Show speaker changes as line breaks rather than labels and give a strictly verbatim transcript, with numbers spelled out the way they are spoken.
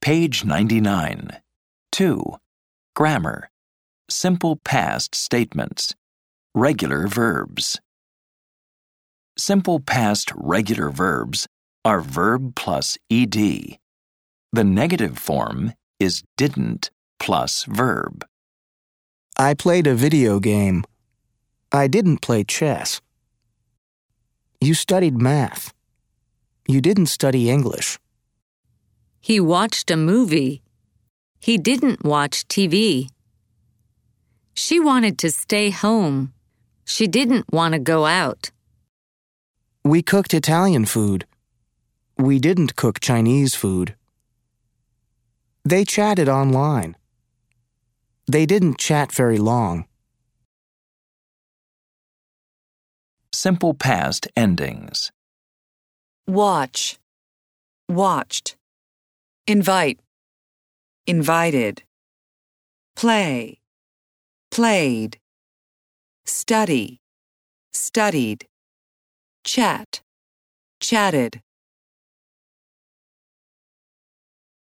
Page ninety-nine. two. Grammar. Simple past statements. Regular verbs. Simple past regular verbs are verb plus ed. The negative form is didn't plus verb.
I played a video game. I didn't play chess. You studied math. You didn't study English.
He watched a movie. He didn't watch T V. She wanted to stay home. She didn't want to go out.
We cooked Italian food. We didn't cook Chinese food. They chatted online. They didn't chat very long.
Simple past endings.
Watch, watched. Invite, invited. Play, played. Study, studied. Chat, chatted.